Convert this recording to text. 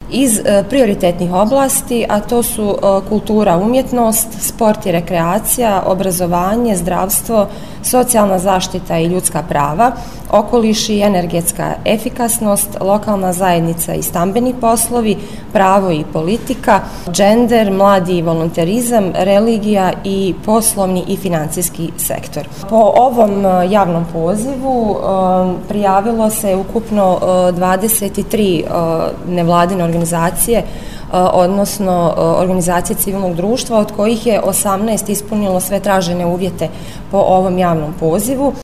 iz prioritetnih oblasti, a to su kultura, umjetnost, sport i rekreacija, obrazovanje, zdravstvo, socijalna zaštita i ljudska prava, okoliš i energetska efikasnost, lokalna zajednica i stambeni poslovi, pravo i politika, gender, mladi i volonterizam, religija i poslovni i financijski sektor. Po ovom javnom pozivu prijavilo se ukupno 23 nevladine organizacije, odnosno organizacije civilnog društva, od kojih je 18 ispunilo sve tražene uvjete po ovom javnom pozivu.